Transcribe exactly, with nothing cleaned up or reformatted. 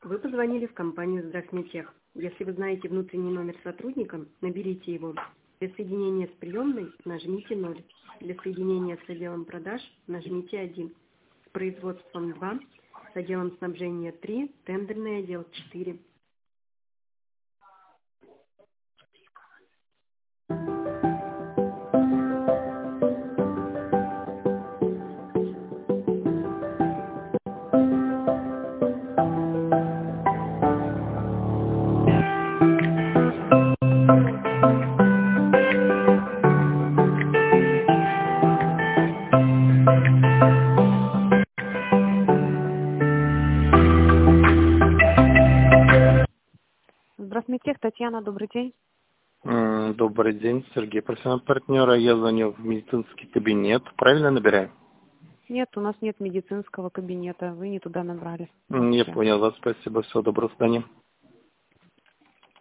Вы позвонили в компанию «Здравсмедтех». Если вы знаете внутренний номер сотрудника, наберите его. Для соединения с приемной нажмите ноль. Для соединения с отделом продаж нажмите один. С производством два, с отделом снабжения три, тендерный отдел четыре. Здравствуйте, Татьяна, добрый день. М, Добрый день, Сергей, профессиональный партнера. Я звоню в медицинский кабинет. Правильно набираю? Нет, у нас нет медицинского кабинета, вы не туда набрали. М, Я понял вас. Спасибо. Всего доброго. До свидания.